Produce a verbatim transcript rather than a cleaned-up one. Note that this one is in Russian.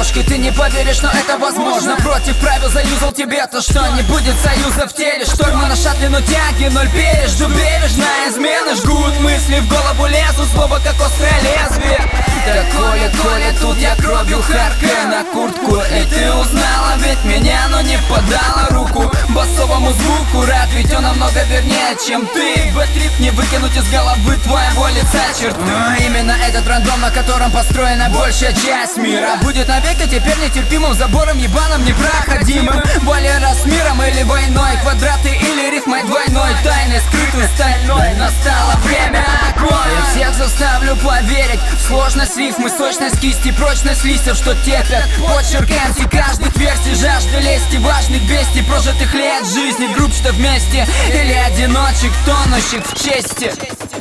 ложкой. Ты не поверишь, но это возможно. Против правил заюзал тебе-то, что не будет союза в теле. Штормы на шаттле, но тяги ноль переш. Жду бережно, измены жгут мысли, в голову лезут слово, как острое лезвие. Такое, Коля, тут я кровью харкаю на куртку. И ты узнала ведь меня, но не подала руку басовому звуку. Рад, ведь он намного вернее, чем ты. Бэтрип не выкинуть из головы твоего лица черту. Но именно этот рандом, на котором построена большая часть мира, будет навеки теперь нетерпимым забором ебаным непроходимым. Валера с миром или войной, квадраты или рифмой двойной, тайны скрыты стальной. Настало время огонь. Я всех заставлю поверить в сложность рифмы, сочность кисти, прочность листьев, что терпят почерк эм си каждых версий. Жажда лести, важных бестий, прожитых лет жизни, групп, что вместе, или одиночек, тонущих в чести.